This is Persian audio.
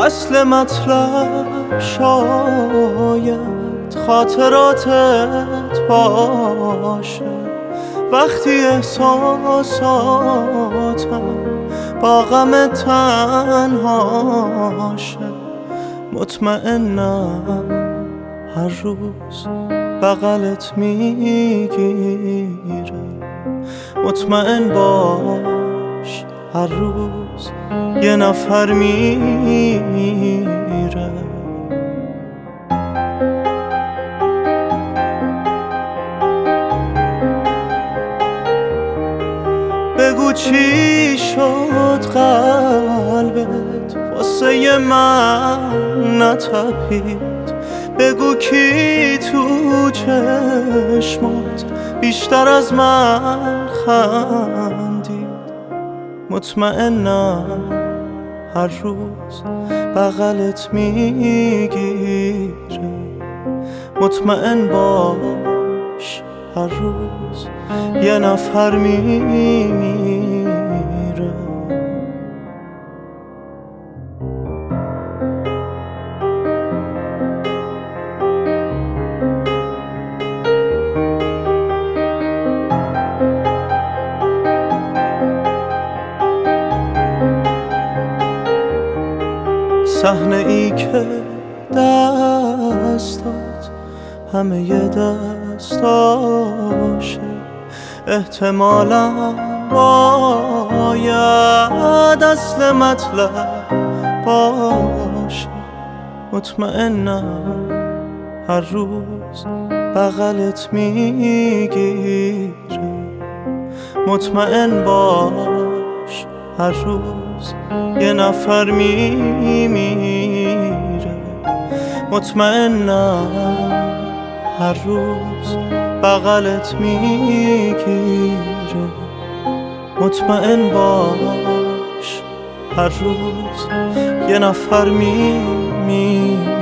اصل مطلب شاید خاطراتت باشه، وقتی احساساتم با غم تنهاشه. مطمئنم هر روز بغلت میگیره، مطمئن باش هر روز یه نفر میمیره. بگو چی شد قلبت واسه من نتپید، بگو کی تو چشمات بیشتر از من خندید. مطمئنم هر روز بغلت میگیره، مطمئن باش هر روز یه نفر میمیره. صحنه ای که دستات همه ی دستاشه، احتمالاً باید اصل مطلب باشه. مطمئنم هر روز بغلت میگیره، مطمئن باش هر روز یه نفر میمیره. مطمئنم هر روز بغلت میگیره، مطمئن باش هر روز یه نفر میمیره.